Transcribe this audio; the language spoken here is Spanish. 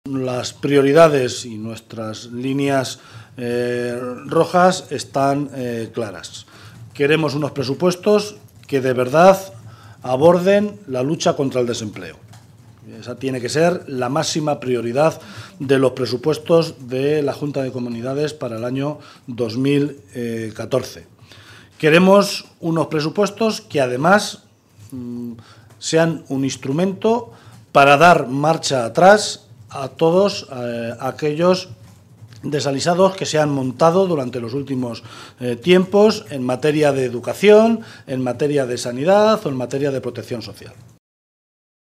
Las prioridades y nuestras líneas rojas están claras. Queremos unos presupuestos que de verdad aborden la lucha contra el desempleo. Esa tiene que ser la máxima prioridad de los presupuestos de la Junta de Comunidades para el año 2014. Queremos unos presupuestos que además sean un instrumento para dar marcha atrás a todos aquellos desalisados que se han montado durante los últimos tiempos en materia de educación, en materia de sanidad o en materia de protección social.